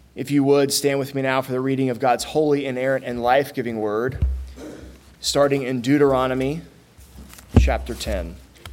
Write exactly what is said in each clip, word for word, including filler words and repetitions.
If you would, stand with me now for the reading of God's holy, inerrant, and life-giving word, starting in Deuteronomy chapter ten.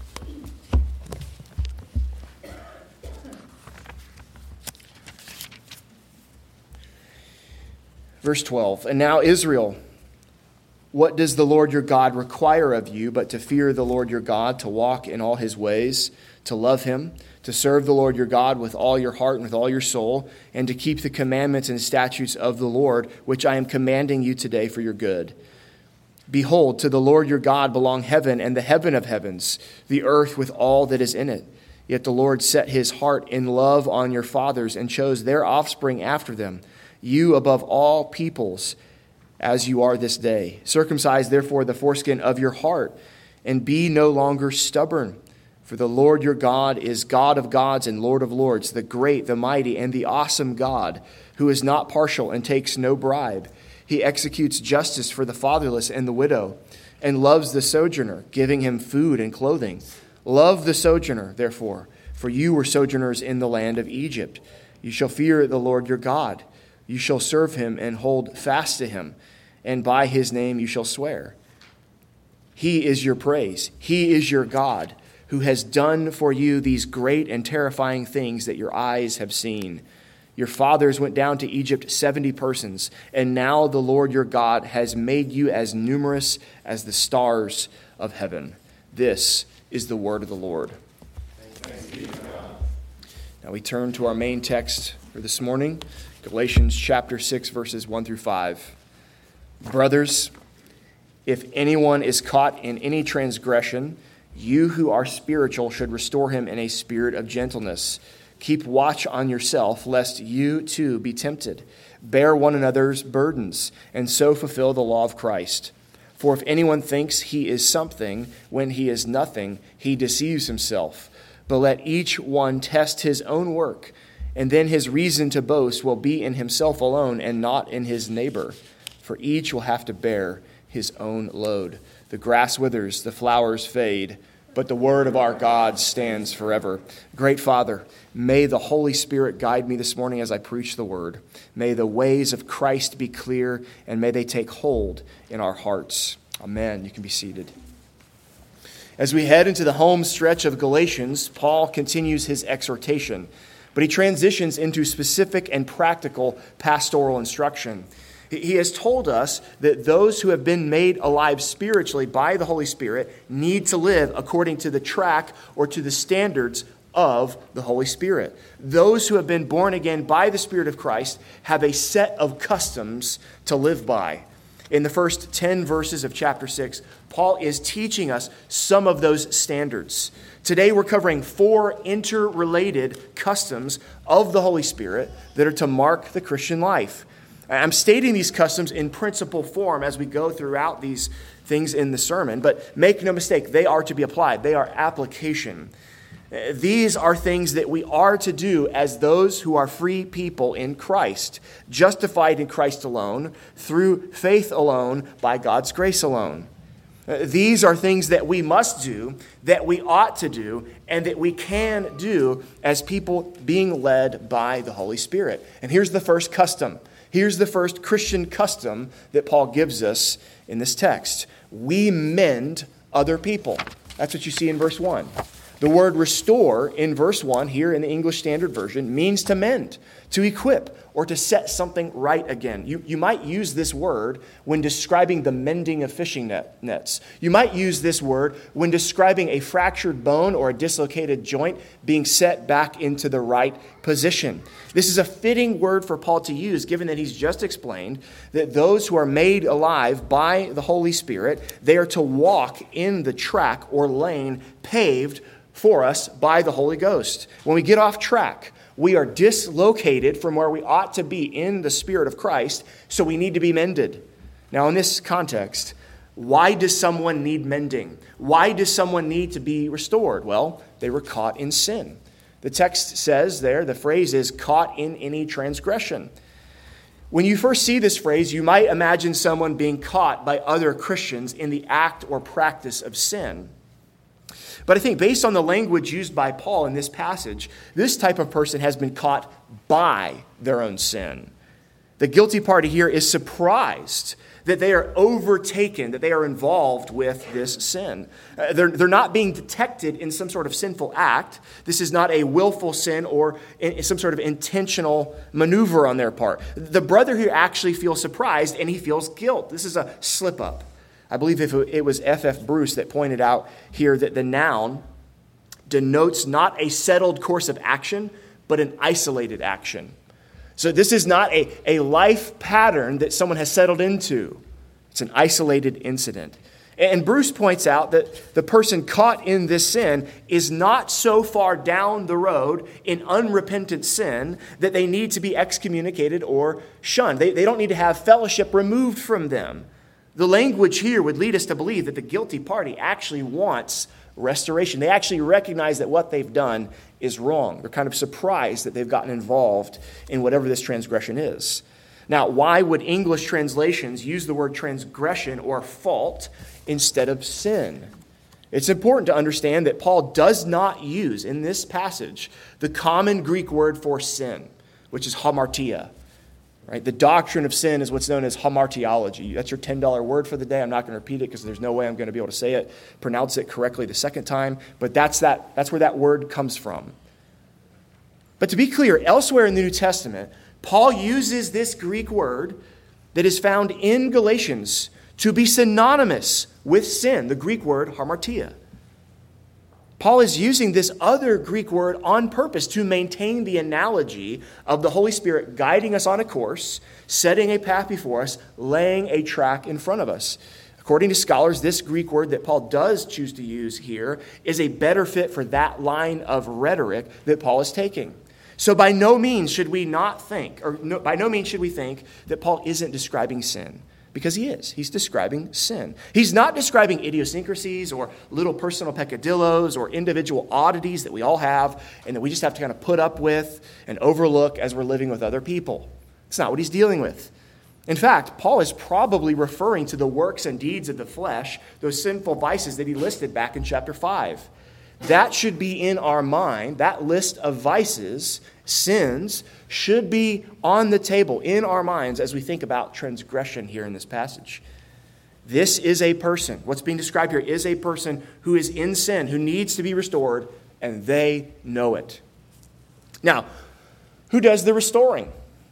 Verse twelve, "And now, Israel, what does the Lord your God require of you but to fear the Lord your God, to walk in all his ways, to love him, to serve the Lord your God with all your heart and with all your soul, and to keep the commandments and statutes of the Lord, which I am commanding you today for your good? Behold, to the Lord your God belong heaven and the heaven of heavens, the earth with all that is in it. Yet the Lord set his heart in love on your fathers and chose their offspring after them, you above all peoples, as you are this day. Circumcise therefore the foreskin of your heart, and be no longer stubborn. For the Lord your God is God of gods and Lord of lords, the great, the mighty, and the awesome God, who is not partial and takes no bribe. He executes justice for the fatherless and the widow, and loves the sojourner, giving him food and clothing. Love the sojourner, therefore, for you were sojourners in the land of Egypt. You shall fear the Lord your God. You shall serve him and hold fast to him, and by his name you shall swear. He is your praise. He is your God, who has done for you these great and terrifying things that your eyes have seen. Your fathers went down to Egypt seventy persons, and now the Lord your God has made you as numerous as the stars of heaven." This is the word of the Lord. Thanks be to God. Now we turn to our main text for this morning, Galatians chapter six, verses one through five. "Brothers, if anyone is caught in any transgression, you who are spiritual should restore him in a spirit of gentleness. Keep watch on yourself, lest you too be tempted. Bear one another's burdens, and so fulfill the law of Christ. For if anyone thinks he is something when he is nothing, he deceives himself. But let each one test his own work, and then his reason to boast will be in himself alone and not in his neighbor. For each will have to bear his own load. The grass withers, the flowers fade, but the word of our God stands forever." Great Father, may the Holy Spirit guide me this morning as I preach the word. May the ways of Christ be clear, and may they take hold in our hearts. Amen. You can be seated. As we head into the home stretch of Galatians, Paul continues his exhortation, but he transitions into specific and practical pastoral instruction. He has told us that those who have been made alive spiritually by the Holy Spirit need to live according to the track or to the standards of the Holy Spirit. Those who have been born again by the Spirit of Christ have a set of customs to live by. In the first ten verses of chapter six, Paul is teaching us some of those standards. Today we're covering four interrelated customs of the Holy Spirit that are to mark the Christian life. I'm stating these customs in principle form as we go throughout these things in the sermon, but make no mistake, they are to be applied. They are application. These are things that we are to do as those who are free people in Christ, justified in Christ alone, through faith alone, by God's grace alone. These are things that we must do, that we ought to do, and that we can do as people being led by the Holy Spirit. And here's the first custom. Here's the first Christian custom that Paul gives us in this text. We mend other people. That's what you see in verse one. The word restore in verse one here in the English Standard Version means to mend, to equip, or to set something right again. You, you might use this word when describing the mending of fishing net, nets. You might use this word when describing a fractured bone or a dislocated joint being set back into the right position. This is a fitting word for Paul to use, given that he's just explained that those who are made alive by the Holy Spirit, they are to walk in the track or lane paved for us by the Holy Ghost. When we get off track, we are dislocated from where we ought to be in the Spirit of Christ, so we need to be mended. Now, in this context, why does someone need mending? Why does someone need to be restored? Well, they were caught in sin. The text says there, the phrase is caught in any transgression. When you first see this phrase, you might imagine someone being caught by other Christians in the act or practice of sin. But I think based on the language used by Paul in this passage, this type of person has been caught by their own sin. The guilty party here is surprised that they are overtaken, that they are involved with this sin. Uh, they're, they're not being detected in some sort of sinful act. This is not a willful sin or in, some sort of intentional maneuver on their part. The brother here actually feels surprised and he feels guilt. This is a slip up. I believe if it was F F Bruce that pointed out here that the noun denotes not a settled course of action, but an isolated action. So this is not a, a life pattern that someone has settled into. It's an isolated incident. And Bruce points out that the person caught in this sin is not so far down the road in unrepentant sin that they need to be excommunicated or shunned. They, they don't need to have fellowship removed from them. The language here would lead us to believe that the guilty party actually wants restoration. They actually recognize that what they've done is wrong. They're kind of surprised that they've gotten involved in whatever this transgression is. Now, why would English translations use the word transgression or fault instead of sin? It's important to understand that Paul does not use in this passage the common Greek word for sin, which is hamartia. Right? The doctrine of sin is what's known as hamartiology. That's your ten dollar word for the day. I'm not going to repeat it because there's no way I'm going to be able to say it, pronounce it correctly the second time. But that's that. That's where that word comes from. But to be clear, elsewhere in the New Testament, Paul uses this Greek word that is found in Galatians to be synonymous with sin, the Greek word hamartia. Paul is using this other Greek word on purpose to maintain the analogy of the Holy Spirit guiding us on a course, setting a path before us, laying a track in front of us. According to scholars, this Greek word that Paul does choose to use here is a better fit for that line of rhetoric that Paul is taking. So by no means should we not think, or no, by no means should we think that Paul isn't describing sin. Because he is. He's describing sin. He's not describing idiosyncrasies or little personal peccadillos or individual oddities that we all have and that we just have to kind of put up with and overlook as we're living with other people. It's not what he's dealing with. In fact, Paul is probably referring to the works and deeds of the flesh, those sinful vices that he listed back in chapter five. That should be in our mind. That list of vices, sins, should be on the table in our minds as we think about transgression here in this passage. This is a person. What's being described here is a person who is in sin, who needs to be restored, and they know it. Now, who does the restoring?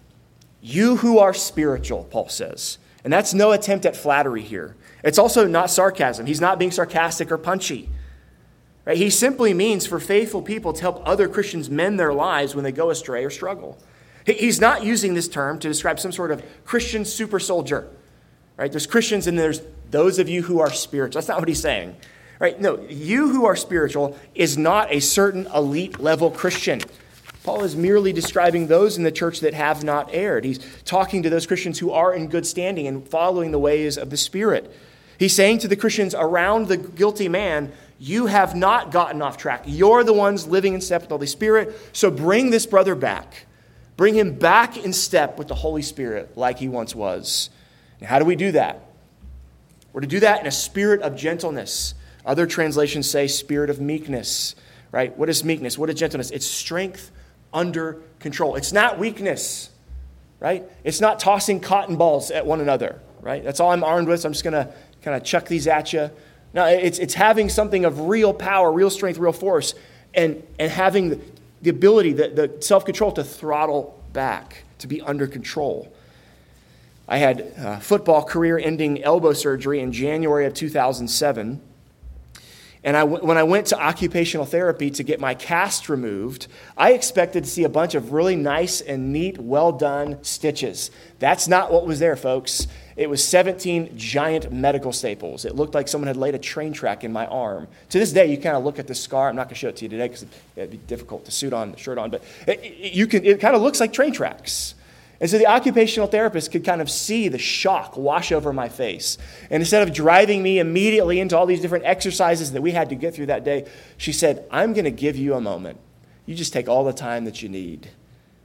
You who are spiritual, Paul says. And that's no attempt at flattery here. It's also not sarcasm. He's not being sarcastic or punchy. Right? He simply means for faithful people to help other Christians mend their lives when they go astray or struggle. He's not using this term to describe some sort of Christian super soldier. Right? There's Christians and there's those of you who are spiritual. That's not what he's saying. Right? No, you who are spiritual is not a certain elite level Christian. Paul is merely describing those in the church that have not erred. He's talking to those Christians who are in good standing and following the ways of the Spirit. He's saying to the Christians around the guilty man, you have not gotten off track. You're the ones living in step with the Holy Spirit. So bring this brother back. Bring him back in step with the Holy Spirit like he once was. And how do we do that? We're to do that in a spirit of gentleness. Other translations say spirit of meekness. Right? What is meekness? What is gentleness? It's strength under control. It's not weakness. Right? It's not tossing cotton balls at one another. Right? That's all I'm armed with. So I'm just going to kind of chuck these at you. No, it's it's having something of real power, real strength, real force, and, and having the, the ability, the, the self-control to throttle back, to be under control. I had a football career-ending elbow surgery in January of two thousand seven. And I, when I went to occupational therapy to get my cast removed, I expected to see a bunch of really nice and neat, well-done stitches. That's not what was there, folks. It was seventeen giant medical staples. It looked like someone had laid a train track in my arm. To this day, you kind of look at the scar. I'm not going to show it to you today because it'd be difficult to suit on the shirt on, but it, it, you can. It kind of looks like train tracks. And so the occupational therapist could kind of see the shock wash over my face. And instead of driving me immediately into all these different exercises that we had to get through that day, she said, I'm going to give you a moment. You just take all the time that you need.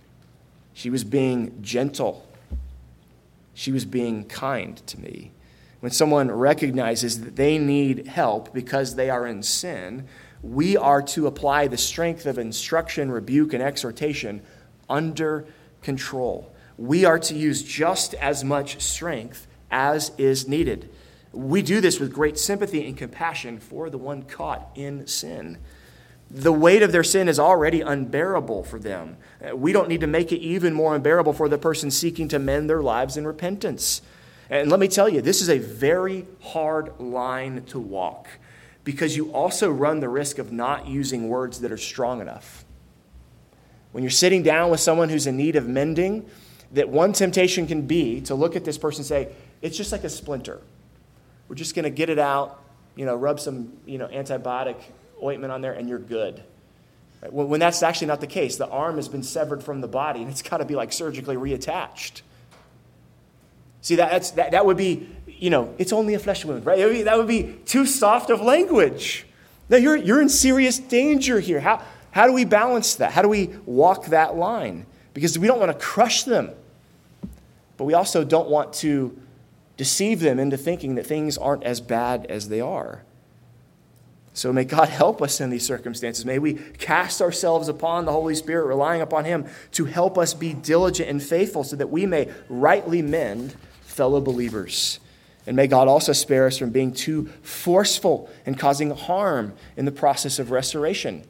She was being gentle. She was being kind to me. when someone recognizes that they need help because they are in sin, we are to apply the strength of instruction, rebuke, and exhortation under control. We are to use just as much strength as is needed. We do this with great sympathy and compassion for the one caught in sin. The weight of their sin is already unbearable for them. We don't need to make it even more unbearable for the person seeking to mend their lives in repentance. And let me tell you, this is a very hard line to walk, because you also run the risk of not using words that are strong enough. When you're sitting down with someone who's in need of mending, that one temptation can be to look at this person and say, it's just like a splinter. We're just going to get it out, you know, rub some, you know, antibiotic ointment on there, and you're good. Right? When that's actually not the case. The arm has been severed from the body, and it's got to be like surgically reattached. See, that, that's, that, that would be, you know, it's only a flesh wound, right? That would be, that would be too soft of language. No, you're, you're in serious danger here. How, how do we balance that? How do we walk that line? Because we don't want to crush them, but we also don't want to deceive them into thinking that things aren't as bad as they are. So may God help us in these circumstances. May we cast ourselves upon the Holy Spirit, relying upon Him to help us be diligent and faithful so that we may rightly mend fellow believers. And may God also spare us from being too forceful and causing harm in the process of restoration.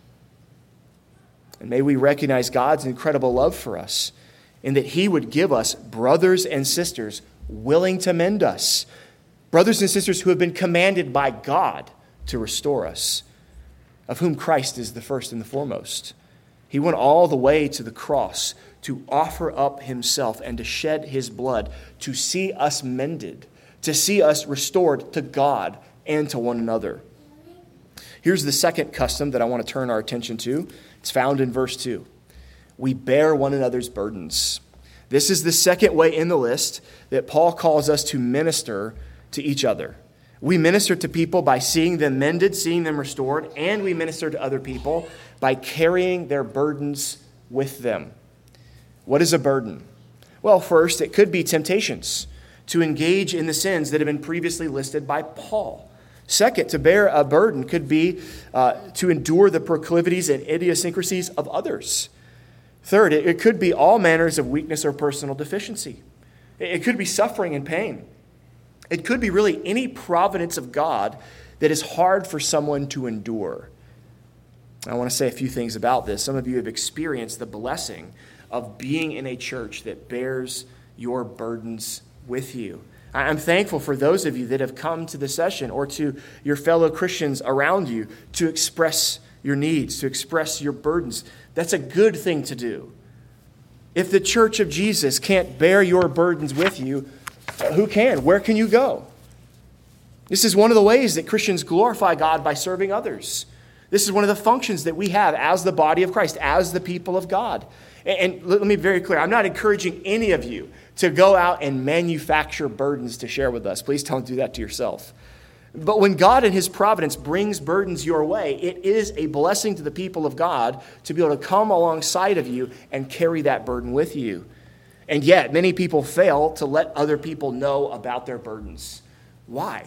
And may we recognize God's incredible love for us in that He would give us brothers and sisters willing to mend us. Brothers and sisters who have been commanded by God to restore us, of whom Christ is the first and the foremost. He went all the way to the cross to offer up Himself and to shed His blood to see us mended, to see us restored to God and to one another. Here's the second custom that I want to turn our attention to. It's found in verse two. We bear one another's burdens. This is the second way in the list that Paul calls us to minister to each other. We minister to people by seeing them mended, seeing them restored, and we minister to other people by carrying their burdens with them. What is a burden? Well, first, it could be temptations to engage in the sins that have been previously listed by Paul. Second, to bear a burden could be uh, to endure the proclivities and idiosyncrasies of others. Third, it, it could be all manners of weakness or personal deficiency. It, it could be suffering and pain. It could be really any providence of God that is hard for someone to endure. I want to say a few things about this. Some of you have experienced the blessing of being in a church that bears your burdens with you. I'm thankful for those of you that have come to the session or to your fellow Christians around you to express your needs, to express your burdens. That's a good thing to do. If the church of Jesus can't bear your burdens with you, who can? Where can you go? This is one of the ways that Christians glorify God, by serving others. This is one of the functions that we have as the body of Christ, as the people of God. And let me be very clear, I'm not encouraging any of you to go out and manufacture burdens to share with us. Please don't do that to yourself. But when God in His providence brings burdens your way, it is a blessing to the people of God to be able to come alongside of you and carry that burden with you. And yet, many people fail to let other people know about their burdens. Why?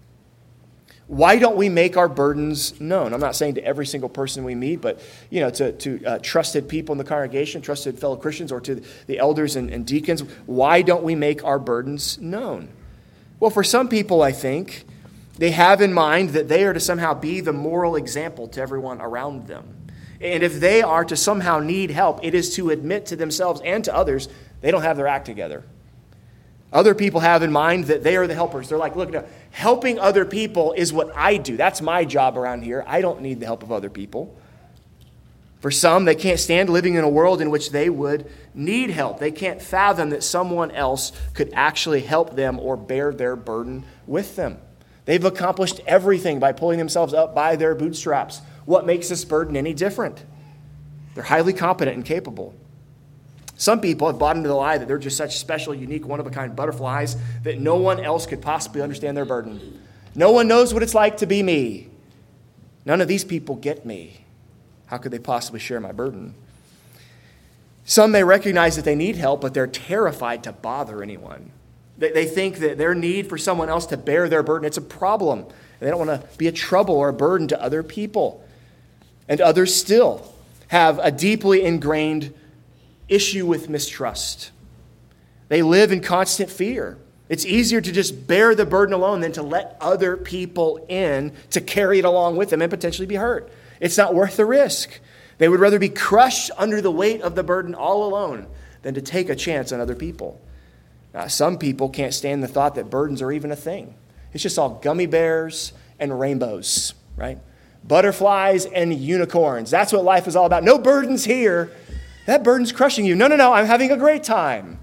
Why don't we make our burdens known? I'm not saying to every single person we meet, but you know, to, to uh, trusted people in the congregation, trusted fellow Christians, or to the elders and, and deacons. Why don't we make our burdens known? Well, for some people, I think, they have in mind that they are to somehow be the moral example to everyone around them. And if they are to somehow need help, it is to admit to themselves and to others they don't have their act together. Other people have in mind that they are the helpers. They're like, look, no, helping other people is what I do. That's my job around here. I don't need the help of other people. For some, they can't stand living in a world in which they would need help. They can't fathom that someone else could actually help them or bear their burden with them. They've accomplished everything by pulling themselves up by their bootstraps. What makes this burden any different? They're highly competent and capable. Some people have bought into the lie that they're just such special, unique, one-of-a-kind butterflies that no one else could possibly understand their burden. No one knows what it's like to be me. None of these people get me. How could they possibly share my burden? Some may recognize that they need help, but they're terrified to bother anyone. They, they think that their need for someone else to bear their burden, it's a problem. And they don't want to be a trouble or a burden to other people. And others still have a deeply ingrained issue with mistrust. They live in constant fear. It's easier to just bear the burden alone than to let other people in to carry it along with them and potentially be hurt. It's not worth the risk. They would rather be crushed under the weight of the burden all alone than to take a chance on other people. Now, some people can't stand the thought that burdens are even a thing. It's just all gummy bears and rainbows, right? Butterflies and unicorns. That's what life is all about. No burdens here. That burden's crushing you. No, no, no, I'm having a great time.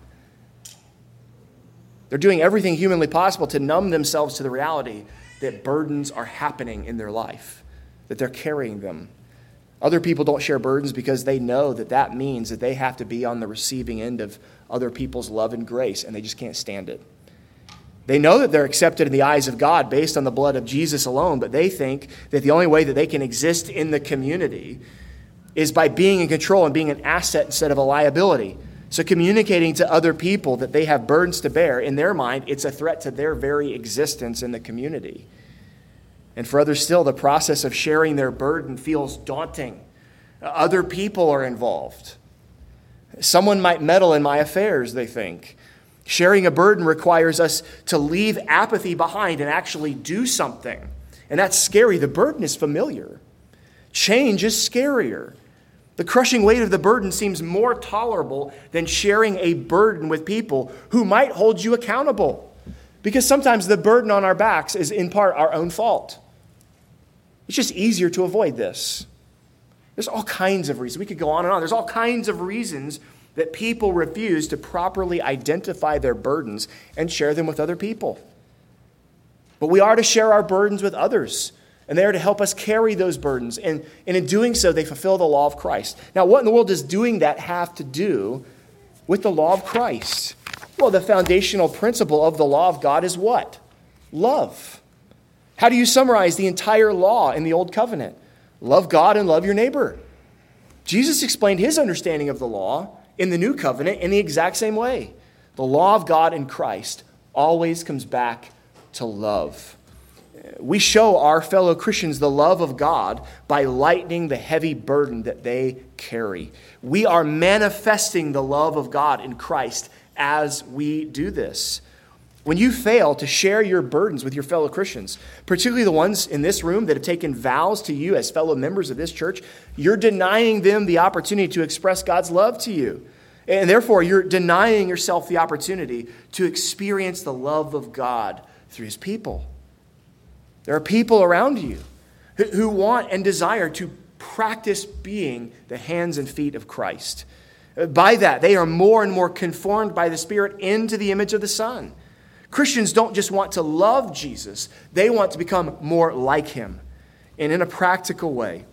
They're doing everything humanly possible to numb themselves to the reality that burdens are happening in their life, that they're carrying them. Other people don't share burdens because they know that that means that they have to be on the receiving end of other people's love and grace, and they just can't stand it. They know that they're accepted in the eyes of God based on the blood of Jesus alone, but they think that the only way that they can exist in the community is by being in control and being an asset instead of a liability. So communicating to other people that they have burdens to bear, in their mind, it's a threat to their very existence in the community. And for others still, the process of sharing their burden feels daunting. Other people are involved. Someone might meddle in my affairs, they think. Sharing a burden requires us to leave apathy behind and actually do something. And that's scary. The burden is familiar. Change is scarier. The crushing weight of the burden seems more tolerable than sharing a burden with people who might hold you accountable. Because sometimes the burden on our backs is in part our own fault. It's just easier to avoid this. There's all kinds of reasons. We could go on and on. There's all kinds of reasons that people refuse to properly identify their burdens and share them with other people. But we are to share our burdens with others, and they are to help us carry those burdens. And, and in doing so, they fulfill the law of Christ. Now, what in the world does doing that have to do with the law of Christ? Well, the foundational principle of the law of God is what? Love. How do you summarize the entire law in the Old Covenant? Love God and love your neighbor. Jesus explained his understanding of the law in the New Covenant in the exact same way. The law of God in Christ always comes back to love. We show our fellow Christians the love of God by lightening the heavy burden that they carry. We are manifesting the love of God in Christ as we do this. When you fail to share your burdens with your fellow Christians, particularly the ones in this room that have taken vows to you as fellow members of this church, you're denying them the opportunity to express God's love to you. And therefore, you're denying yourself the opportunity to experience the love of God through his people. There are people around you who want and desire to practice being the hands and feet of Christ. By that, they are more and more conformed by the Spirit into the image of the Son. Christians don't just want to love Jesus, they want to become more like him. And in a practical way,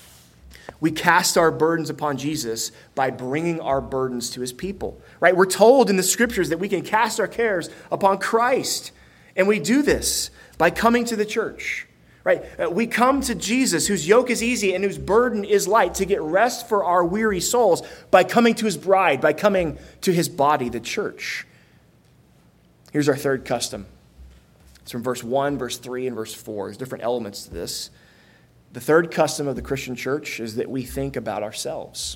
we cast our burdens upon Jesus by bringing our burdens to his people. Right? We're told in the scriptures that we can cast our cares upon Christ. And we do this by coming to the church. Right? We come to Jesus, whose yoke is easy and whose burden is light, to get rest for our weary souls by coming to his bride, by coming to his body, the church. Here's our third custom. It's from verse one, verse three, and verse four. There's different elements to this. The third custom of the Christian church is that we think about ourselves.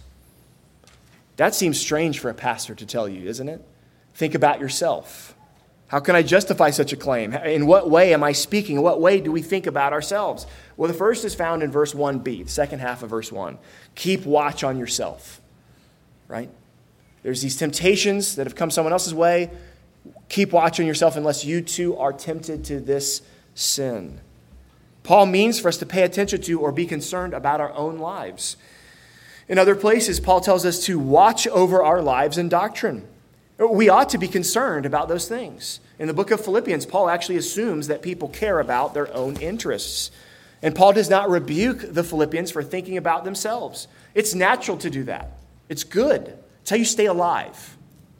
That seems strange for a pastor to tell you, isn't it? Think about yourself. How can I justify such a claim? In what way am I speaking? In what way do we think about ourselves? Well, the first is found in verse one b, the second half of verse one. Keep watch on yourself. Right? There's these temptations that have come someone else's way. Keep watch on yourself unless you too are tempted to this sin. Paul means for us to pay attention to or be concerned about our own lives. In other places, Paul tells us to watch over our lives and doctrine. We ought to be concerned about those things. In the book of Philippians, Paul actually assumes that people care about their own interests. And Paul does not rebuke the Philippians for thinking about themselves. It's natural to do that. It's good. It's how you stay alive.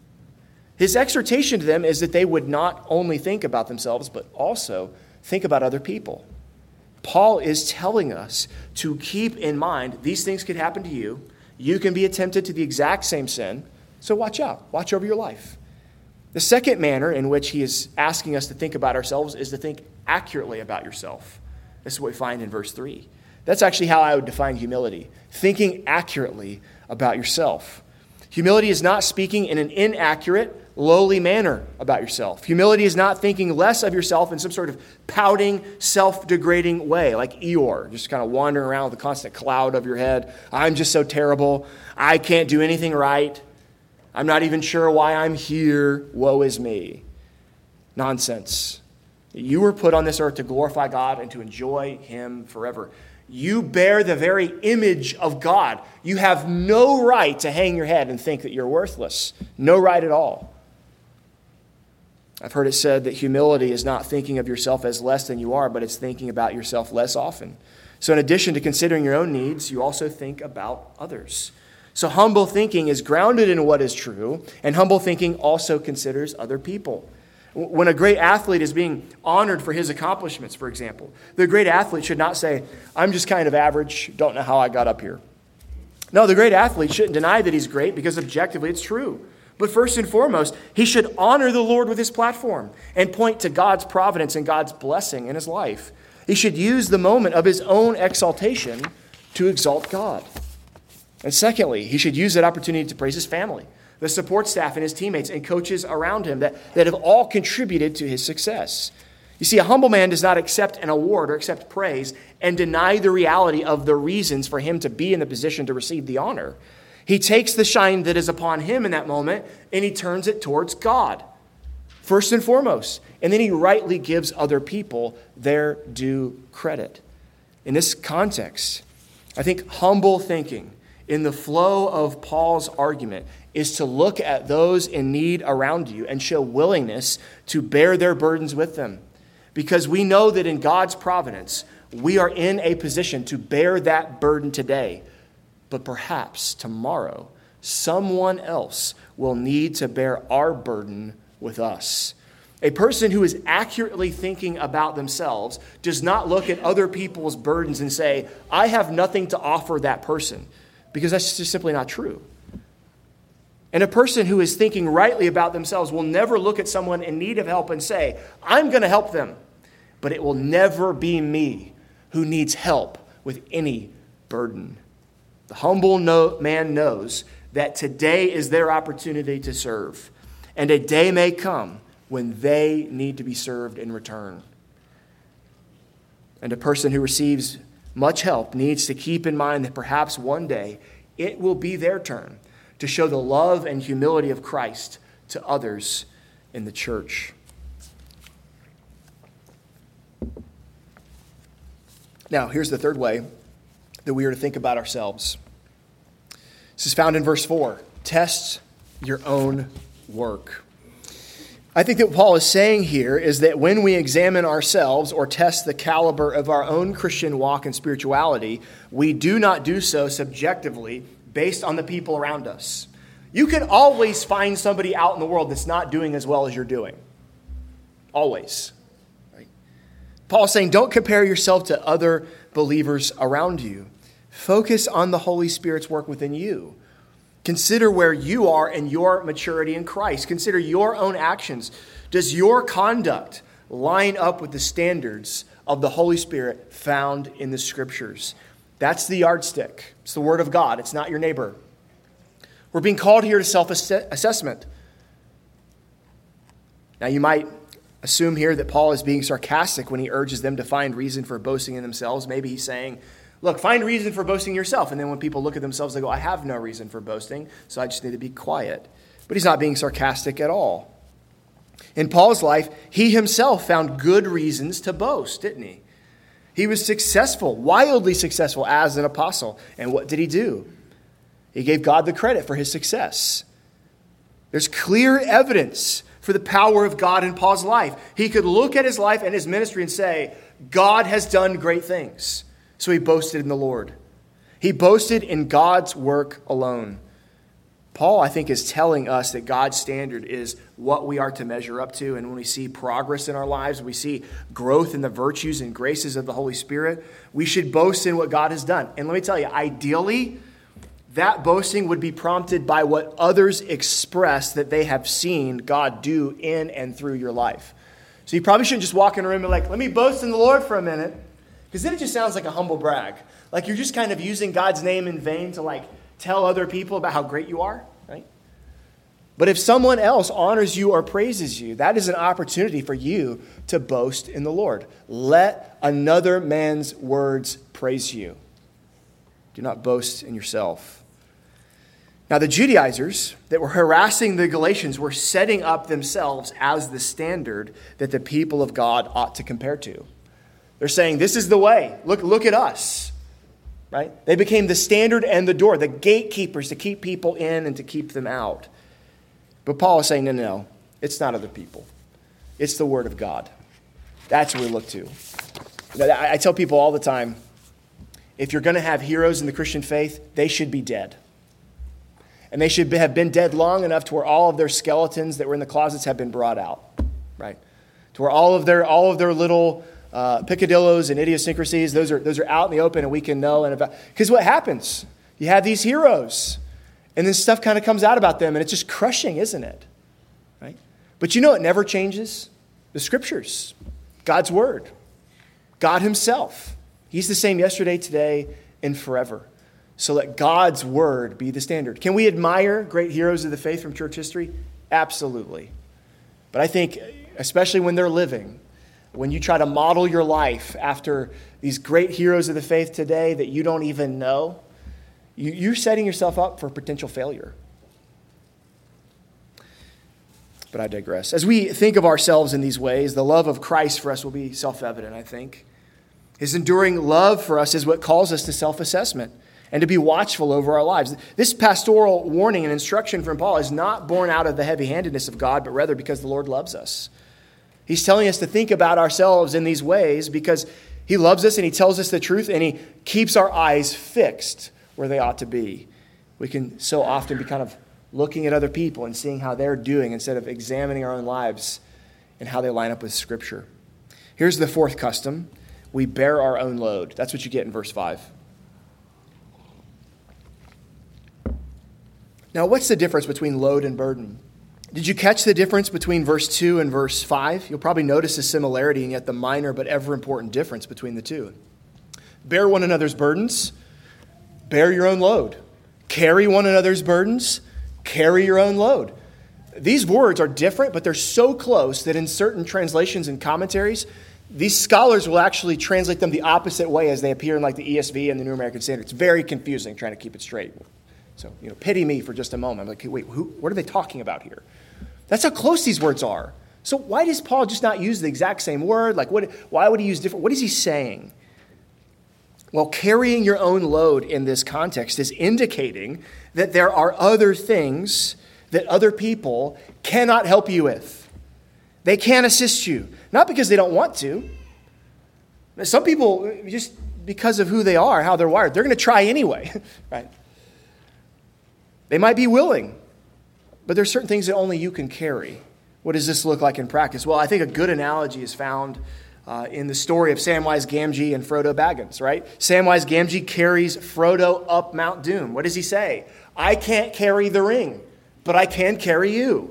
His exhortation to them is that they would not only think about themselves, but also think about other people. Paul is telling us to keep in mind these things could happen to you. You can be tempted to the exact same sin. So watch out. Watch over your life. The second manner in which he is asking us to think about ourselves is to think accurately about yourself. This is what we find in verse three. That's actually how I would define humility, thinking accurately about yourself. Humility is not speaking in an inaccurate, lowly manner about yourself. Humility is not thinking less of yourself in some sort of pouting, self-degrading way, like Eeyore, just kind of wandering around with a constant cloud over your head. I'm just so terrible. I can't do anything right. I'm not even sure why I'm here. Woe is me. Nonsense. You were put on this earth to glorify God and to enjoy him forever. You bear the very image of God. You have no right to hang your head and think that you're worthless. No right at all. I've heard it said that humility is not thinking of yourself as less than you are, but it's thinking about yourself less often. So in addition to considering your own needs, you also think about others. So humble thinking is grounded in what is true, and humble thinking also considers other people. When a great athlete is being honored for his accomplishments, for example, the great athlete should not say, I'm just kind of average, don't know how I got up here. No, the great athlete shouldn't deny that he's great because objectively it's true. But first and foremost, he should honor the Lord with his platform and point to God's providence and God's blessing in his life. He should use the moment of his own exaltation to exalt God. And secondly, he should use that opportunity to praise his family, the support staff and his teammates and coaches around him that, that have all contributed to his success. You see, a humble man does not accept an award or accept praise and deny the reality of the reasons for him to be in the position to receive the honor. He takes the shine that is upon him in that moment and he turns it towards God, first and foremost. And then he rightly gives other people their due credit. In this context, I think humble thinking in the flow of Paul's argument is to look at those in need around you and show willingness to bear their burdens with them. Because we know that in God's providence, we are in a position to bear that burden today. But perhaps tomorrow, someone else will need to bear our burden with us. A person who is accurately thinking about themselves does not look at other people's burdens and say, I have nothing to offer that person, because that's just simply not true. And a person who is thinking rightly about themselves will never look at someone in need of help and say, I'm going to help them. But it will never be me who needs help with any burden. The humble man knows that today is their opportunity to serve, and a day may come when they need to be served in return. And a person who receives much help needs to keep in mind that perhaps one day it will be their turn to show the love and humility of Christ to others in the church. Now, here's the third way that we are to think about ourselves. This is found in verse four. Test your own work. I think that what Paul is saying here is that when we examine ourselves or test the caliber of our own Christian walk and spirituality, we do not do so subjectively based on the people around us. You can always find somebody out in the world that's not doing as well as you're doing. Always. Right? Paul's saying, don't compare yourself to other believers around you. Focus on the Holy Spirit's work within you. Consider where you are in your maturity in Christ. Consider your own actions. Does your conduct line up with the standards of the Holy Spirit found in the Scriptures? That's the yardstick. It's the Word of God. It's not your neighbor. We're being called here to self-assessment. Now, you might assume here that Paul is being sarcastic when he urges them to find reason for boasting in themselves. Maybe he's saying, look, find reason for boasting yourself. And then when people look at themselves, they go, I have no reason for boasting, so I just need to be quiet. But he's not being sarcastic at all. In Paul's life, he himself found good reasons to boast, didn't he? He was successful, wildly successful as an apostle. And what did he do? He gave God the credit for his success. There's clear evidence for the power of God in Paul's life. He could look at his life and his ministry and say, God has done great things. So he boasted in the Lord. He boasted in God's work alone. Paul, I think, is telling us that God's standard is what we are to measure up to. And when we see progress in our lives, we see growth in the virtues and graces of the Holy Spirit, we should boast in what God has done. And let me tell you, ideally, that boasting would be prompted by what others express that they have seen God do in and through your life. So you probably shouldn't just walk in a room and be like, let me boast in the Lord for a minute. Because then it just sounds like a humble brag. Like you're just kind of using God's name in vain to like tell other people about how great you are, right? But if someone else honors you or praises you, that is an opportunity for you to boast in the Lord. Let another man's words praise you. Do not boast in yourself. Now, the Judaizers that were harassing the Galatians were setting up themselves as the standard that the people of God ought to compare to. They're saying, this is the way. Look, look at us. Right? They became the standard and the door, the gatekeepers to keep people in and to keep them out. But Paul is saying, no, no, no. It's not other people. It's the Word of God. That's what we look to. I tell people all the time, if you're going to have heroes in the Christian faith, they should be dead. And they should have been dead long enough to where all of their skeletons that were in the closets have been brought out, right? To where all of their all of their little uh, picadillos and idiosyncrasies, those are those are out in the open, and we can know. And about because what happens? You have these heroes, and then stuff kind of comes out about them, and it's just crushing, isn't it? Right? But you know it never changes? The Scriptures, God's Word, God Himself. He's the same yesterday, today, and forever. So let God's Word be the standard. Can we admire great heroes of the faith from church history? Absolutely. But I think, especially when they're living, when you try to model your life after these great heroes of the faith today that you don't even know, you, you're setting yourself up for potential failure. But I digress. As we think of ourselves in these ways, the love of Christ for us will be self-evident, I think. His enduring love for us is what calls us to self-assessment and to be watchful over our lives. This pastoral warning and instruction from Paul is not born out of the heavy-handedness of God, but rather because the Lord loves us. He's telling us to think about ourselves in these ways because He loves us and He tells us the truth and He keeps our eyes fixed where they ought to be. We can so often be kind of looking at other people and seeing how they're doing instead of examining our own lives and how they line up with Scripture. Here's the fourth custom. We bear our own load. That's what you get in verse five. Now, what's the difference between load and burden? Did you catch the difference between verse two and verse five? You'll probably notice a similarity and yet the minor but ever important difference between the two. Bear one another's burdens. Bear your own load. Carry one another's burdens. Carry your own load. These words are different, but they're so close that in certain translations and commentaries, these scholars will actually translate them the opposite way as they appear in like the E S V and the New American Standard. It's very confusing trying to keep it straight. So, you know, pity me for just a moment. I'm like, wait, who, what are they talking about here? That's how close these words are. So why does Paul just not use the exact same word? Like, what? Why would he use different? What is he saying? Well, carrying your own load in this context is indicating that there are other things that other people cannot help you with. They can't assist you. Not because they don't want to. Some people, just because of who they are, how they're wired, they're going to try anyway, right? They might be willing, but there's certain things that only you can carry. What does this look like in practice? Well, I think a good analogy is found uh, in the story of Samwise Gamgee and Frodo Baggins, right? Samwise Gamgee carries Frodo up Mount Doom. What does he say? I can't carry the ring, but I can carry you.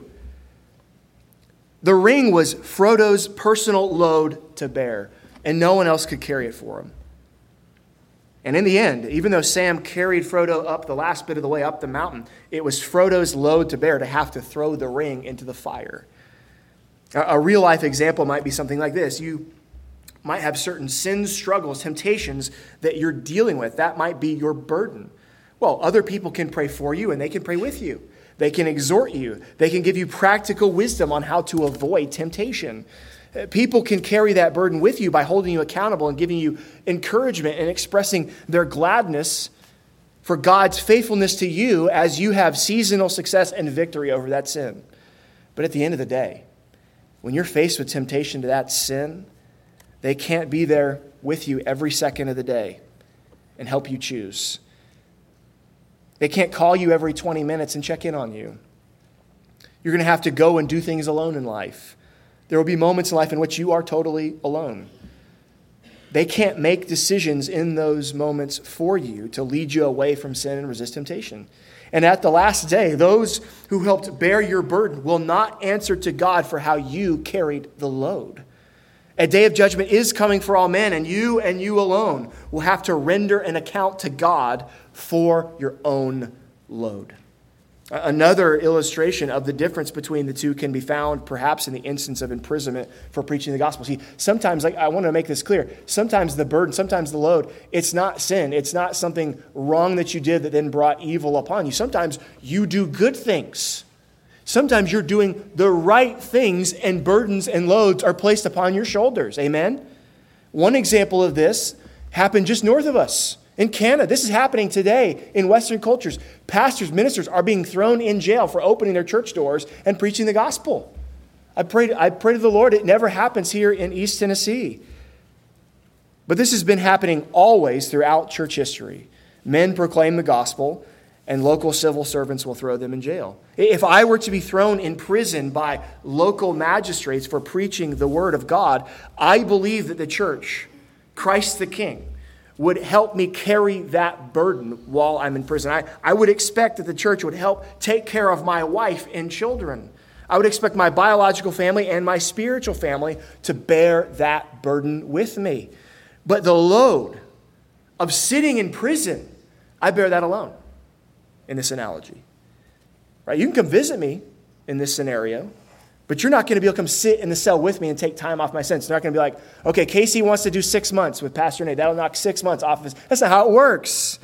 The ring was Frodo's personal load to bear, and no one else could carry it for him. And in the end, even though Sam carried Frodo up the last bit of the way up the mountain, it was Frodo's load to bear to have to throw the ring into the fire. A real-life example might be something like this. You might have certain sins, struggles, temptations that you're dealing with. That might be your burden. Well, other people can pray for you, and they can pray with you. They can exhort you. They can give you practical wisdom on how to avoid temptation. People can carry that burden with you by holding you accountable and giving you encouragement and expressing their gladness for God's faithfulness to you as you have seasonal success and victory over that sin. But at the end of the day, when you're faced with temptation to that sin, they can't be there with you every second of the day and help you choose. They can't call you every twenty minutes and check in on you. You're going to have to go and do things alone in life. There will be moments in life in which you are totally alone. They can't make decisions in those moments for you to lead you away from sin and resist temptation. And at the last day, those who helped bear your burden will not answer to God for how you carried the load. A day of judgment is coming for all men, and you and you alone will have to render an account to God for your own load. Another illustration of the difference between the two can be found perhaps in the instance of imprisonment for preaching the gospel. See, sometimes, like I want to make this clear, sometimes the burden, sometimes the load, it's not sin. It's not something wrong that you did that then brought evil upon you. Sometimes you do good things. Sometimes you're doing the right things and burdens and loads are placed upon your shoulders. Amen? One example of this happened just north of us. In Canada, this is happening today in Western cultures. Pastors, ministers are being thrown in jail for opening their church doors and preaching the gospel. I pray, I pray to the Lord it never happens here in East Tennessee. But this has been happening always throughout church history. Men proclaim the gospel, and local civil servants will throw them in jail. If I were to be thrown in prison by local magistrates for preaching the word of God, I believe that the church, Christ the King, would help me carry that burden while I'm in prison. I, I would expect that the church would help take care of my wife and children. I would expect my biological family and my spiritual family to bear that burden with me. But the load of sitting in prison, I bear that alone in this analogy. Right? You can come visit me in this scenario, but you're not going to be able to come sit in the cell with me and take time off my sentence. They're not going to be like, okay, Casey wants to do six months with Pastor Nate. That'll knock six months off of his. That's not how it works.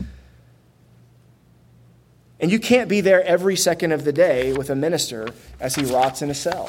And you can't be there every second of the day with a minister as he rots in a cell.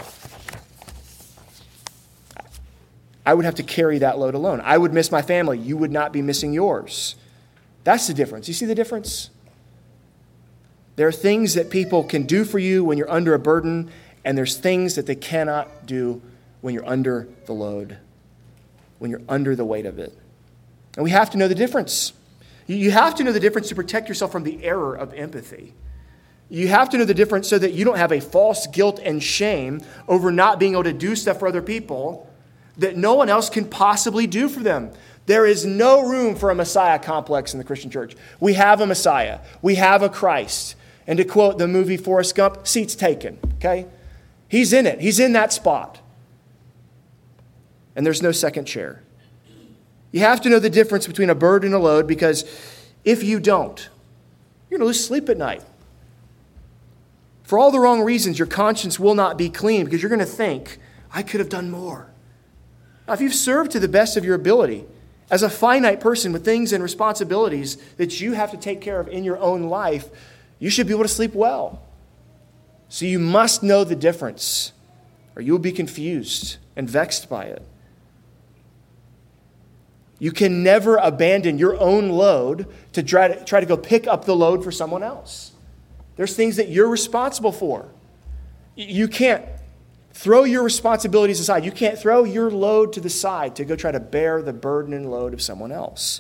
I would have to carry that load alone. I would miss my family. You would not be missing yours. That's the difference. You see the difference? There are things that people can do for you when you're under a burden, and there's things that they cannot do when you're under the load, when you're under the weight of it. And we have to know the difference. You have to know the difference to protect yourself from the error of empathy. You have to know the difference so that you don't have a false guilt and shame over not being able to do stuff for other people that no one else can possibly do for them. There is no room for a Messiah complex in the Christian church. We have a Messiah. We have a Christ. And to quote the movie Forrest Gump, seats taken, okay? He's in it. He's in that spot. And there's no second chair. You have to know the difference between a burden and a load, because if you don't, you're going to lose sleep at night. For all the wrong reasons, your conscience will not be clean because you're going to think, I could have done more. Now, if you've served to the best of your ability, as a finite person with things and responsibilities that you have to take care of in your own life, you should be able to sleep well. So you must know the difference, or you will be confused and vexed by it. You can never abandon your own load to try to, try to go pick up the load for someone else. There's things that you're responsible for. You can't throw your responsibilities aside. You can't throw your load to the side to go try to bear the burden and load of someone else.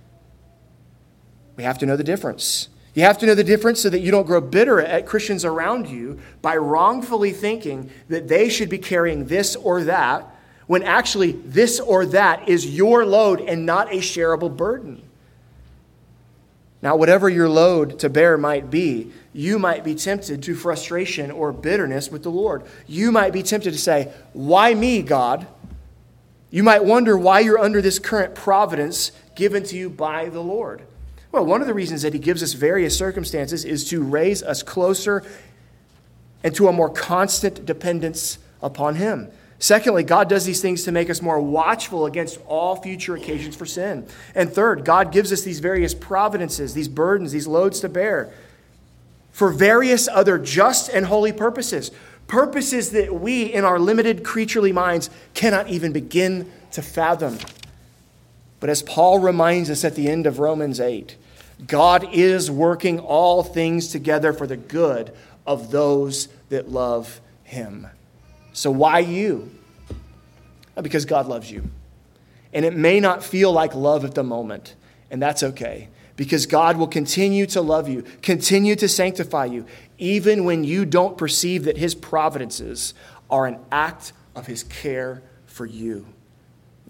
We have to know the difference. You have to know the difference so that you don't grow bitter at Christians around you by wrongfully thinking that they should be carrying this or that, when actually this or that is your load and not a shareable burden. Now, whatever your load to bear might be, you might be tempted to frustration or bitterness with the Lord. You might be tempted to say, why me, God? You might wonder why you're under this current providence given to you by the Lord. Well, one of the reasons that he gives us various circumstances is to raise us closer and to a more constant dependence upon him. Secondly, God does these things to make us more watchful against all future occasions for sin. And third, God gives us these various providences, these burdens, these loads to bear for various other just and holy purposes. Purposes that we, in our limited creaturely minds, cannot even begin to fathom. But as Paul reminds us at the end of Romans eight, God is working all things together for the good of those that love him. So why you? Because God loves you. And it may not feel like love at the moment, and that's okay. Because God will continue to love you, continue to sanctify you, even when you don't perceive that his providences are an act of his care for you.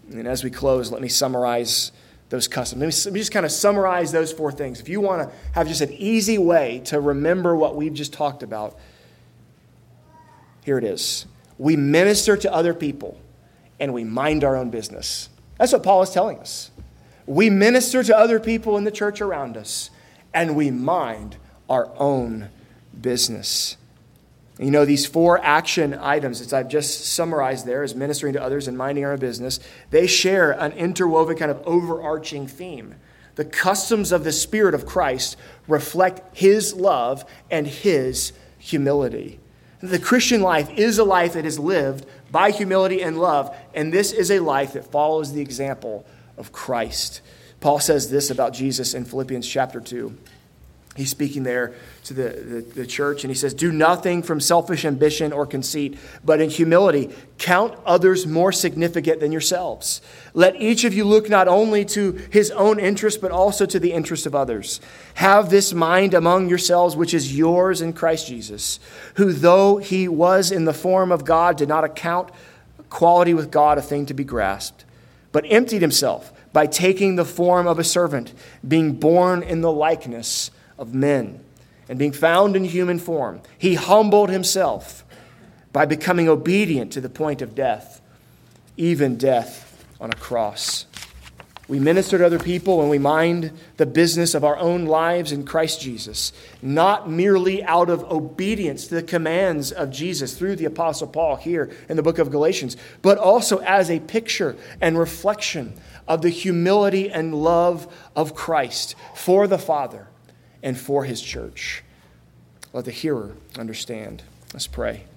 And as we close, let me summarize those customs. Let me, let me just kind of summarize those four things. If you want to have just an easy way to remember what we've just talked about, here it is. We minister to other people and we mind our own business. That's what Paul is telling us. We minister to other people in the church around us and we mind our own business. You know, these four action items that I've just summarized there as ministering to others and minding our own business, they share an interwoven kind of overarching theme. The customs of the Spirit of Christ reflect His love and His humility. The Christian life is a life that is lived by humility and love, and this is a life that follows the example of Christ. Paul says this about Jesus in Philippians chapter two. He's speaking there to the, the, the church, and he says, do nothing from selfish ambition or conceit, but in humility count others more significant than yourselves. Let each of you look not only to his own interest, but also to the interest of others. Have this mind among yourselves, which is yours in Christ Jesus, who though he was in the form of God, did not account equality with God a thing to be grasped, but emptied himself by taking the form of a servant, being born in the likeness of men, and being found in human form, he humbled himself by becoming obedient to the point of death, even death on a cross. We minister to other people and we mind the business of our own lives in Christ Jesus, not merely out of obedience to the commands of Jesus through the Apostle Paul here in the book of Galatians, but also as a picture and reflection of the humility and love of Christ for the Father and for his church. Let the hearer understand. Let's pray.